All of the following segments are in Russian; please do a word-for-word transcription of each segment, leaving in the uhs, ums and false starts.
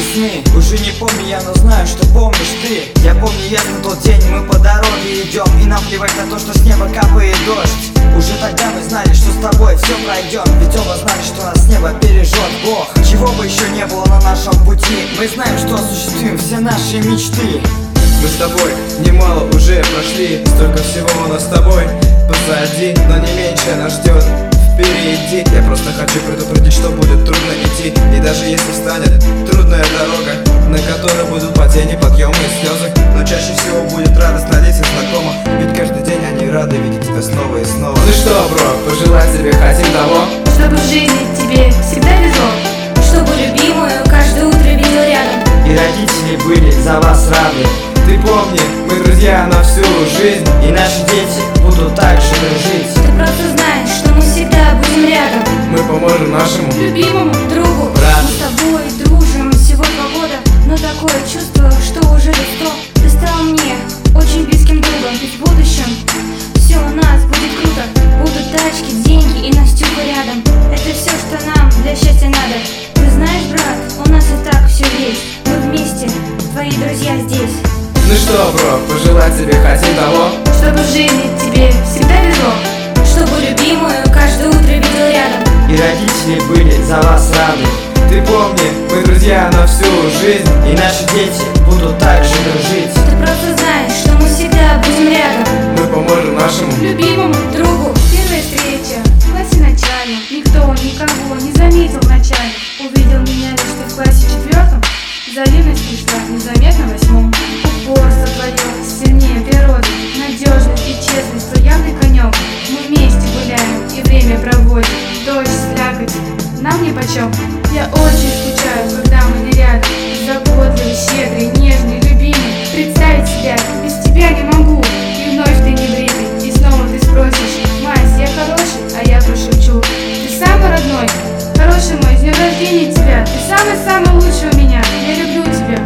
весны. Уже не помню я, но знаю, что помнишь ты. Я помню ясно тот день, мы по дороге идем, и нам плевать на то, что с неба капает дождь. Уже тогда мы знали, что с тобой все пройдем, ведь оба знали, что нас с неба бережет Бог. Чего бы еще не было на нашем пути, мы знаем, что осуществим все наши мечты. Мы с тобой немало уже прошли, столько всего у нас с тобой позади, но не меньше нас ждет впереди. Я просто хочу предупредить, что будет трудно идти, и даже если станет трудная дорога, на которой будут падения, подъемы и слезы, но чаще всего будет радость на лицах знакомых, ведь каждый день они рады видеть тебя снова и снова. Ну что, бро, пожелать тебе хотим того, чтобы в жизни тебе всегда везло, чтобы любимую каждое утро видел рядом, и родители были за вас рады. Ты помни, мы друзья на всю жизнь, и наши дети будут так же дружить. Ты просто знаешь, что мы всегда будем рядом, мы поможем нашему любимому другу. Брат. Мы с тобой дружим всего два года, но такое чувство, что уже лет сто. Ты стал мне очень близким другом, ведь в будущем все у нас будет круто. Будут тачки, деньги и Настюха рядом. Это все, что нам для счастья надо. Ты знаешь, брат, у нас и так все есть. Мы вместе, твои друзья здесь. Ну что, бро, пожелать тебе хотим того, чтобы в жизни тебе всегда везло, чтобы любимую каждое утро видел рядом, и родители были за вас рады. Ты помни, мы друзья на всю жизнь, и наши дети будут так же дружить. Ты просто знаешь, что мы всегда будем рядом, мы поможем нашему любимому другу. Первая встреча в классе начальном, никто никого не заметил вначале. Увидел меня лишь ты в классе четвертом, взаимность пришла незаметно в восьмом. Упорство твое сильнее природы, надежность и честность твой явный конек. Мы вместе гуляем и время проводим, дождь, слякоть, нам нипочем. Я очень скучаю, когда мы не рядом, заботливый, щедрый, нежный, любимый. Представить себя без тебя не могу, и вновь ты не бритый, и снова ты спросишь: Мась, я хороший, а я прошепчу: ты самый родной, хороший мой, с днем рождения тебя, ты самый-самый лучший у меня, я люблю тебя.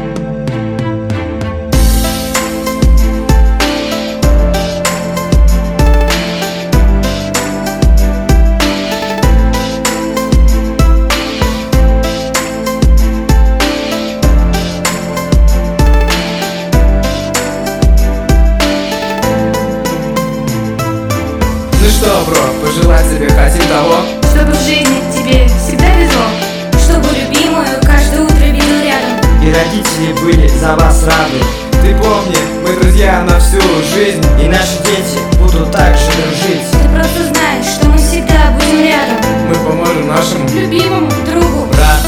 Ну что, бро, пожелать тебе хотим того, чтобы в жизни тебе всегда везло, чтобы любимую каждое утро видел рядом, и родители были за вас рады. Ты помни, мы друзья на всю жизнь, и наши дети будут так же дружить. Ты просто знаешь, что мы всегда будем рядом, мы поможем нашему любимому другу. Брат.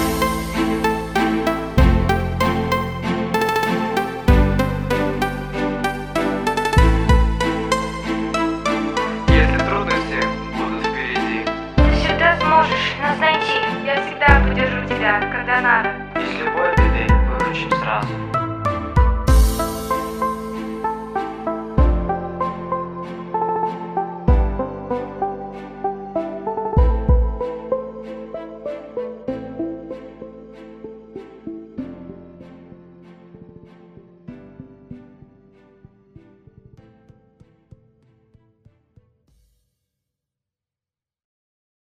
Если трудности будут впереди, Ты всегда сможешь нас найти, я всегда поддержу тебя, когда надо. И с любой беды выручим сразу.